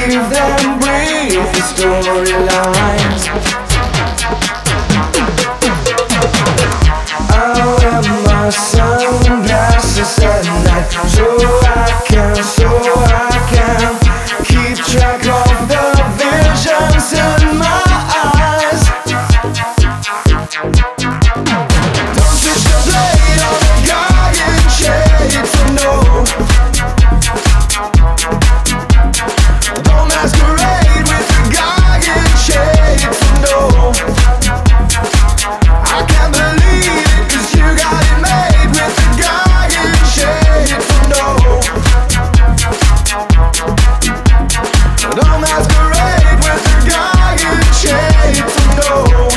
weave them, breathe the storylines. I wear my sunglasses at night so I can keep track of the visions in my eyes. Don't switch the blade on the guy in shades, so no. Don't masquerade with the guy in shades, so no. I can't believe it, 'cause you got it made with the guy in shades, so no. Don't masquerade with the guy in shades, so no.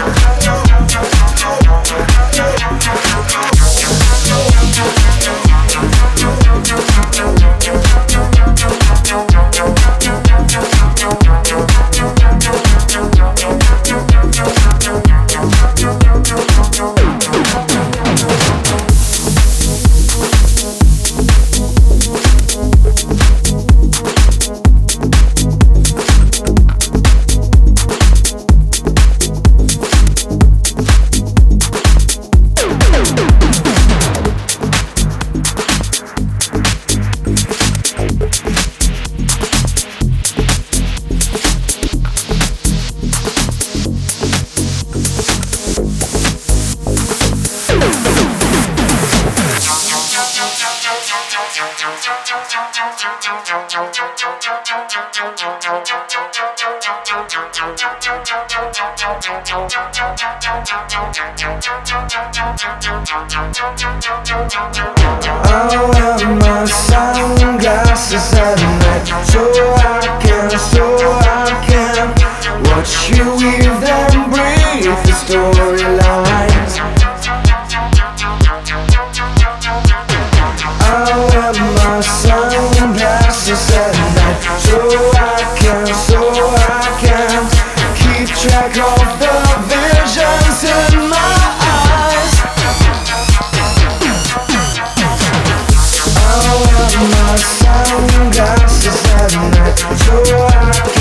I wear my sunglasses at night so I can watch you weave them, breathe the storylines. I wear my sunglasses at night so I can keep track of the visions in my eyes. I wear my sunglasses at night so I